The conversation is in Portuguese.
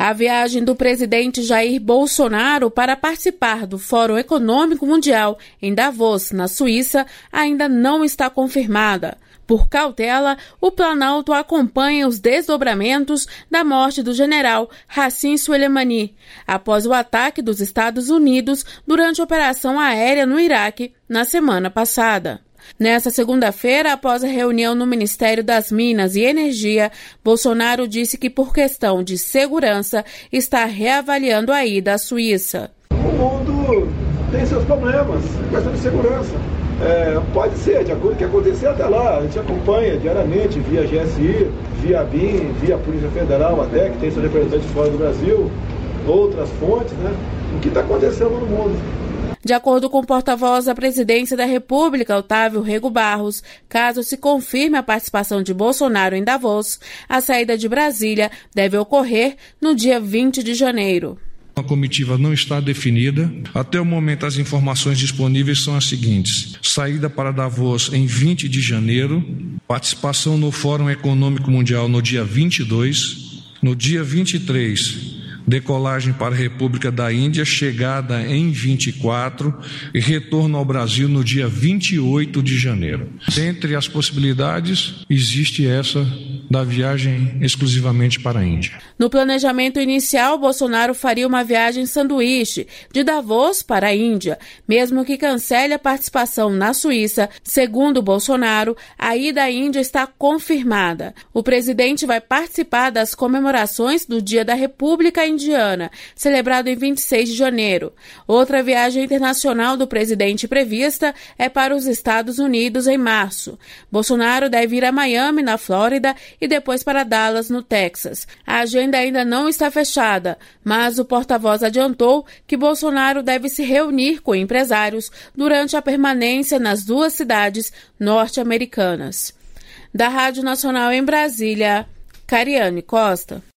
A viagem do presidente Jair Bolsonaro para participar do Fórum Econômico Mundial em Davos, na Suíça, ainda não está confirmada. Por cautela, o Planalto acompanha os desdobramentos da morte do general Hassim Soleimani, após o ataque dos Estados Unidos durante a operação aérea no Iraque na semana passada. Nessa segunda-feira, após a reunião no Ministério das Minas e Energia, Bolsonaro disse que, por questão de segurança, está reavaliando a ida à Suíça. O mundo tem seus problemas, questão de segurança. Pode ser, de acordo com o que acontecer até lá, a gente acompanha diariamente via GSI, via ABIN, via Polícia Federal até, que tem seus representantes fora do Brasil, outras fontes, né? O que está acontecendo no mundo. De acordo com o porta-voz da Presidência da República, Otávio Rego Barros, caso se confirme a participação de Bolsonaro em Davos, a saída de Brasília deve ocorrer no dia 20 de janeiro. A comitiva não está definida. Até o momento, as informações disponíveis são as seguintes: saída para Davos em 20 de janeiro, participação no Fórum Econômico Mundial no dia 22, no dia 23, decolagem para a República da Índia, chegada em 24 e retorno ao Brasil no dia 28 de janeiro. Entre as possibilidades, existe essa da viagem exclusivamente para a Índia. No planejamento inicial, Bolsonaro faria uma viagem sanduíche de Davos para a Índia, mesmo que cancele a participação na Suíça. Segundo Bolsonaro, a ida à Índia está confirmada. O presidente vai participar das comemorações do Dia da República Indiana, celebrado em 26 de janeiro. Outra viagem internacional do presidente prevista é para os Estados Unidos em março. Bolsonaro deve ir a Miami, na Flórida, e depois para Dallas, no Texas. A agenda ainda não está fechada, mas o porta-voz adiantou que Bolsonaro deve se reunir com empresários durante a permanência nas duas cidades norte-americanas. Da Rádio Nacional em Brasília, Cariane Costa.